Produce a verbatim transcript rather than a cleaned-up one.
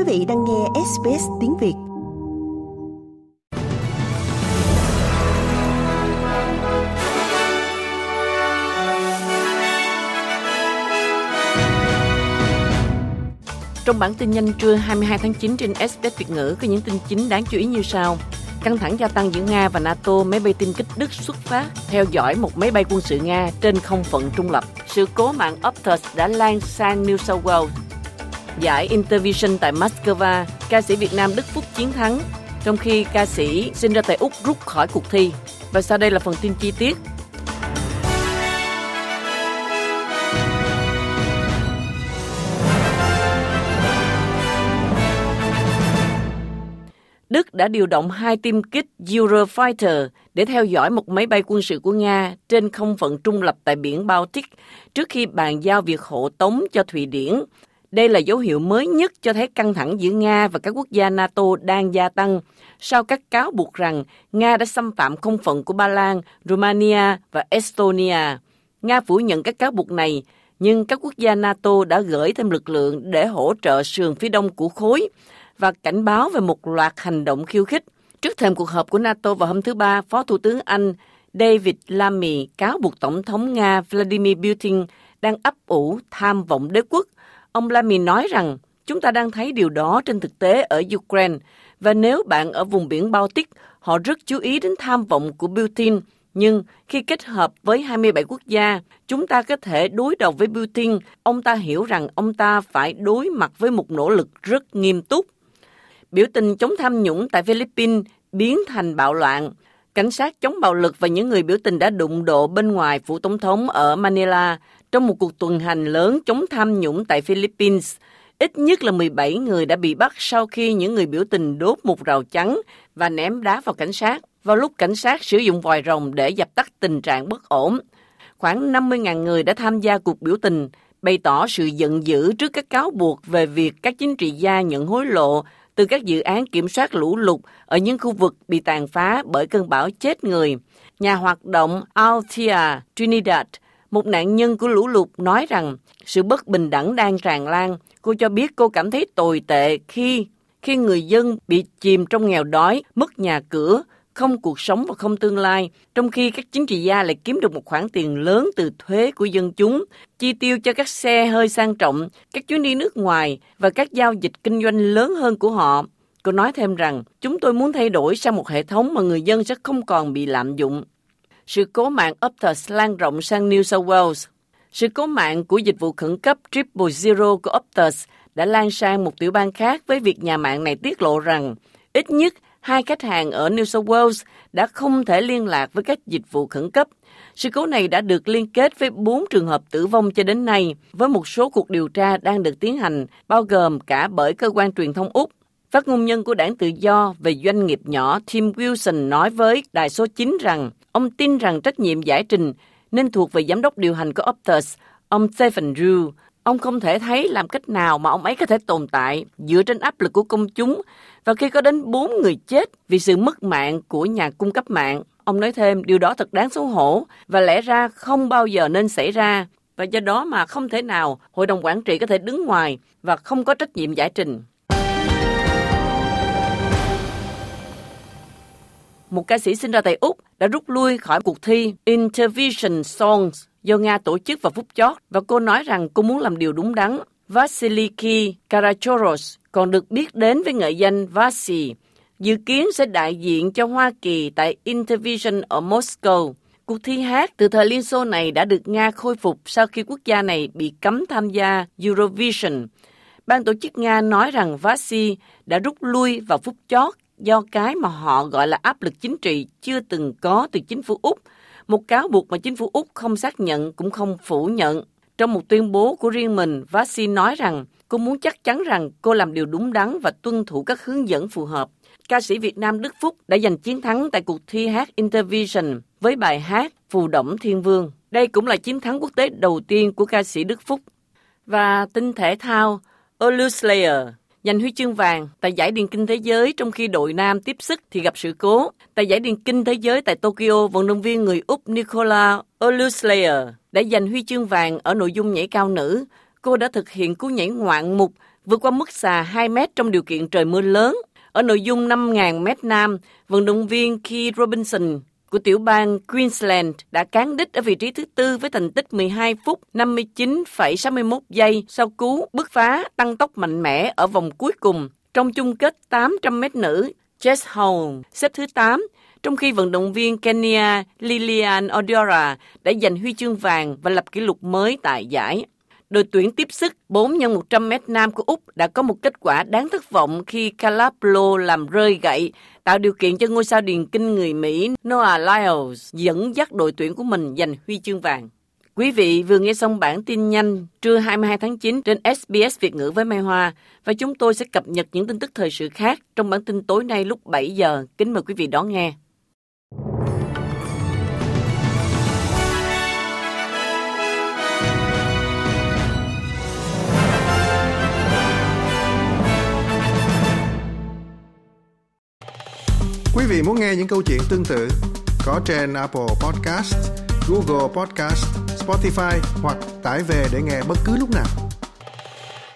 vị đang nghe ét bê ét tiếng Việt. Trong bản tin nhanh trưa hai mươi hai tháng chín trên ét bê ét Việt ngữ có những tin chính đáng chú ý như sau. Căng thẳng gia tăng giữa Nga và NATO, máy bay tiêm kích Đức xuất phát, theo dõi một máy bay quân sự Nga trên không phận trung lập. Sự cố mạng Optus đã lan sang New South Wales. Giải Intervision tại Moscow, ca sĩ Việt Nam Đức Phúc chiến thắng, trong khi ca sĩ sinh ra tại Úc rút khỏi cuộc thi. Và sau đây là phần tin chi tiết. Đức đã điều động hai tiêm kích Eurofighter để theo dõi một máy bay quân sự của Nga trên không phận trung lập tại biển Baltic trước khi bàn giao việc hộ tống cho Thụy Điển. Đây là dấu hiệu mới nhất cho thấy căng thẳng giữa Nga và các quốc gia NATO đang gia tăng sau các cáo buộc rằng Nga đã xâm phạm không phận của Ba Lan, Romania và Estonia. Nga phủ nhận các cáo buộc này, nhưng các quốc gia NATO đã gửi thêm lực lượng để hỗ trợ sườn phía đông của khối và cảnh báo về một loạt hành động khiêu khích. Trước thềm cuộc họp của NATO vào hôm thứ Ba, Phó Thủ tướng Anh David Lammy cáo buộc Tổng thống Nga Vladimir Putin đang ấp ủ tham vọng đế quốc. Ông Lammy nói rằng chúng ta đang thấy điều đó trên thực tế ở Ukraine, và nếu bạn ở vùng biển Baltic, họ rất chú ý đến tham vọng của Putin. Nhưng khi kết hợp với hai mươi bảy quốc gia, chúng ta có thể đối đầu với Putin. Ông ta hiểu rằng ông ta phải đối mặt với một nỗ lực rất nghiêm túc. Biểu tình chống tham nhũng tại Philippines biến thành bạo loạn. Cảnh sát chống bạo lực và những người biểu tình đã đụng độ bên ngoài phủ tổng thống ở Manila trong một cuộc tuần hành lớn chống tham nhũng tại Philippines. Ít nhất là mười bảy người đã bị bắt sau khi những người biểu tình đốt một rào chắn và ném đá vào cảnh sát, vào lúc cảnh sát sử dụng vòi rồng để dập tắt tình trạng bất ổn. Khoảng năm mươi nghìn người đã tham gia cuộc biểu tình, bày tỏ sự giận dữ trước các cáo buộc về việc các chính trị gia nhận hối lộ từ các dự án kiểm soát lũ lụt ở những khu vực bị tàn phá bởi cơn bão chết người. Nhà hoạt động Althea Trinidad, một nạn nhân của lũ lụt, nói rằng sự bất bình đẳng đang tràn lan. Cô cho biết cô cảm thấy tồi tệ khi, khi người dân bị chìm trong nghèo đói, mất nhà cửa, không cuộc sống và không tương lai, trong khi các chính trị gia lại kiếm được một khoản tiền lớn từ thuế của dân chúng, chi tiêu cho các xe hơi sang trọng, các chuyến đi nước ngoài và các giao dịch kinh doanh lớn hơn của họ. Cô nói thêm rằng, chúng tôi muốn thay đổi sang một hệ thống mà người dân sẽ không còn bị lạm dụng. Sự cố mạng Optus lan rộng sang New South Wales. Sự cố mạng của dịch vụ khẩn cấp Triple Zero của Optus đã lan sang một tiểu bang khác, với việc nhà mạng này tiết lộ rằng ít nhất hai khách hàng ở New South Wales đã không thể liên lạc với các dịch vụ khẩn cấp. Sự cố này đã được liên kết với bốn trường hợp tử vong cho đến nay, với một số cuộc điều tra đang được tiến hành, bao gồm cả bởi cơ quan truyền thông Úc. Phát ngôn nhân của Đảng Tự do về doanh nghiệp nhỏ Tim Wilson nói với Đài số chín rằng ông tin rằng trách nhiệm giải trình nên thuộc về giám đốc điều hành của Optus, ông Stephen Drew. Ông không thể thấy làm cách nào mà ông ấy có thể tồn tại dựa trên áp lực của công chúng và khi có đến bốn người chết vì sự mất mạng của nhà cung cấp mạng. Ông nói thêm điều đó thật đáng xấu hổ và lẽ ra không bao giờ nên xảy ra, và do đó mà không thể nào hội đồng quản trị có thể đứng ngoài và không có trách nhiệm giải trình. Một ca sĩ sinh ra tại Úc đã rút lui khỏi cuộc thi Intervision Songs do Nga tổ chức vào phút chót, và cô nói rằng cô muốn làm điều đúng đắn. Vasiliki Karachoros, còn được biết đến với nghệ danh Vasi, dự kiến sẽ đại diện cho Hoa Kỳ tại Intervision ở Moscow. Cuộc thi hát từ thời Liên Xô này đã được Nga khôi phục sau khi quốc gia này bị cấm tham gia Eurovision. Ban tổ chức Nga nói rằng Vasi đã rút lui vào phút chót do cái mà họ gọi là áp lực chính trị chưa từng có từ chính phủ Úc, một cáo buộc mà chính phủ Úc không xác nhận cũng không phủ nhận. Trong một tuyên bố của riêng mình, Vasi nói rằng cô muốn chắc chắn rằng cô làm điều đúng đắn và tuân thủ các hướng dẫn phù hợp. Ca sĩ Việt Nam Đức Phúc đã giành chiến thắng tại cuộc thi hát Intervision với bài hát Phù Đổng Thiên Vương. Đây cũng là chiến thắng quốc tế đầu tiên của ca sĩ Đức Phúc. Và tin thể thao, Olu Slayer giành huy chương vàng tại giải điền kinh thế giới, trong khi đội nam tiếp sức thì gặp sự cố. Tại giải điền kinh thế giới tại Tokyo, vận động viên người Úc Nicola Olu Slayer đã giành huy chương vàng ở nội dung nhảy cao nữ. Cô đã thực hiện cú nhảy ngoạn mục vượt qua mức xà hai mét trong điều kiện trời mưa lớn. Ở nội dung năm nghìn mét nam, vận động viên Keith Robinson của tiểu bang Queensland đã cán đích ở vị trí thứ tư với thành tích mười hai phút năm mươi chín phẩy sáu mươi mốt giây sau cú bứt phá tăng tốc mạnh mẽ ở vòng cuối cùng. Trong chung kết tám trăm mét nữ, Jess Hall xếp thứ tám, trong khi vận động viên Kenya Lilian Odera đã giành huy chương vàng và lập kỷ lục mới tại giải. Đội tuyển tiếp sức bốn nhân một trăm mét nam của Úc đã có một kết quả đáng thất vọng khi Caleb Lowe làm rơi gậy, tạo điều kiện cho ngôi sao điền kinh người Mỹ Noah Lyles dẫn dắt đội tuyển của mình giành huy chương vàng. Quý vị vừa nghe xong bản tin nhanh trưa hai mươi hai tháng chín trên ét bê ét Việt ngữ với Mai Hoa, và chúng tôi sẽ cập nhật những tin tức thời sự khác trong bản tin tối nay lúc bảy giờ. Kính mời quý vị đón nghe. Quý vị muốn nghe những câu chuyện tương tự có trên Apple Podcast, Google Podcast, Spotify hoặc tải về để nghe bất cứ lúc nào.